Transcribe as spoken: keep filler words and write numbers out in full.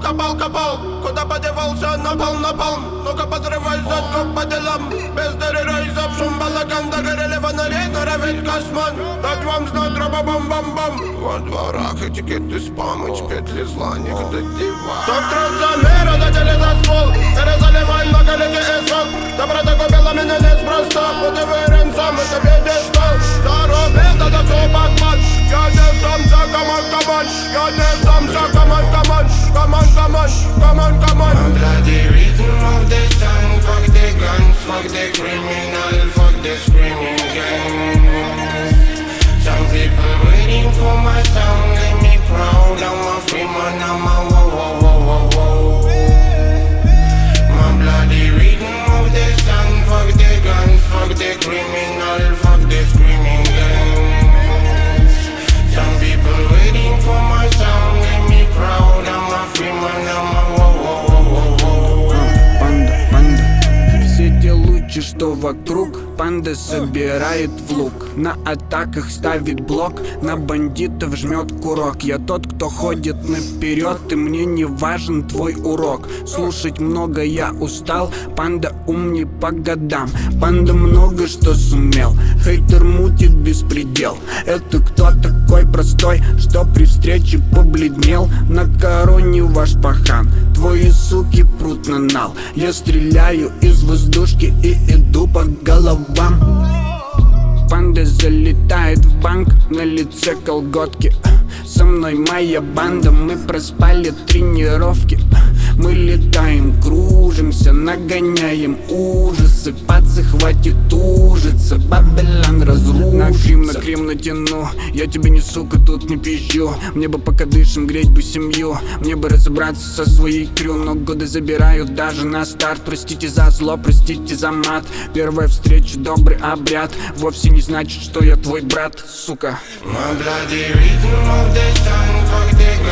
копал, копал. Куда подевался, напал, напал. Ну-ка подрывай задку по делам. Без терроризов, шум балаган. Догорели фонари, норовит косман. Дать вам знать, тропа-бам-бам-бам. Во дворах этикеты спам, и петли зла, никуда дива. Так трансамера, дадели за ствол. Перезаливай многолетний эсфал. Доброта купила меня неспроста. Вот и уверен сам, это пьедестал. Заробил, тогда все бакман. Я не сдамся, камон, камон. Я не сдамся, камон, камон. Камон, камон, камон, камон. I'm bloody rhythm of the sun. Fuck the guns, fuck the criminal, fuck the screaming gangs. Some people waiting for my sound. Let me proud, I'm a free man, I'm a whoa, whoa, whoa, whoa, whoa. My bloody rhythm of the sun. Fuck the guns, fuck the criminal, fuck the screaming gangs. Some people waiting for my sound. Let me proud, I'm a free man, I'm a whoa, whoa, whoa, whoa, whoa. Панда, панда. Все те лучи, что вокруг, панда собирает в лук. На атаках ставит блок, на бандитов жмет курок. Я тот, кто ходит наперед, и мне не важен твой урок. Слушать много я устал, панда ум не по годам. Панда много что сумел, хейтер мутит беспредел. Это кто такой простой, что при встрече побледнел? На короне ваш пахан, твои суки прут на нал. Я стреляю из воздушки и иду по головам. Панда залетает в банк, на лице колготки. Со мной моя банда, мы проспали тренировки. Мы летаем, кружимся, нагоняем ужасы. Пацы, хватит ужиться, Бабилон разрушится. На крем, на крем натяну, я тебе не сука, тут не пищу. Мне бы пока дышим, греть бы семью. Мне бы разобраться со своей крю, но годы забирают даже на старт. Простите за зло, простите за мат. Первая встреча, добрый обряд. Вовсе не значит, что я твой брат, сука. My bloody rhythm of the sun. Fuck the